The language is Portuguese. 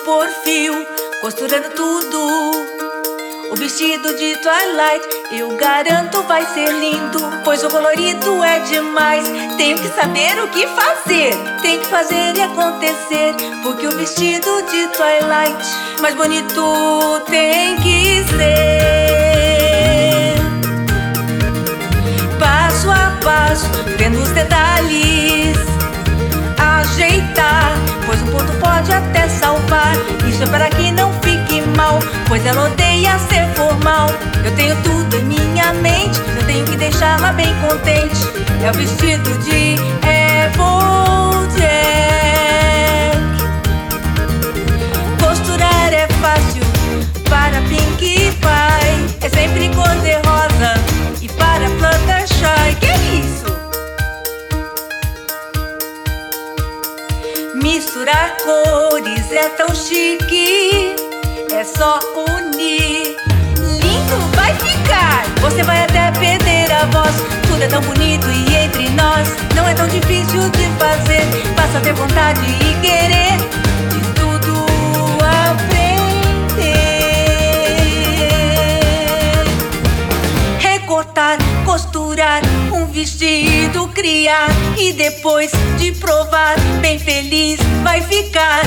por fio, costurando tudo. O vestido de Twilight, eu garanto, vai ser lindo, pois o colorido é demais. Tenho que saber o que fazer, tenho que fazer e acontecer, porque o vestido de Twilight mais bonito tem que ser. Passo a passo, vendo os detalhes, ajeitar, pois um ponto pode até salvar. Isso é para que não fique mal, pois ela odeia ser formal. Eu tenho tudo em minha mente, eu tenho que deixá-la bem contente. É o vestido de Applejack. Costurar é fácil para Pinkie Pie, é sempre cor-de-rosa. E para Fluttershy, que é isso? Misturar cores é tão chique, é só unir. Lindo vai ficar, você vai até perder a voz. Tudo é tão bonito e entre nós não é tão difícil de fazer. Basta ter vontade e querer de tudo aprender. Recortar, costurar um vestido, criar, e depois de provar, bem feliz vai ficar.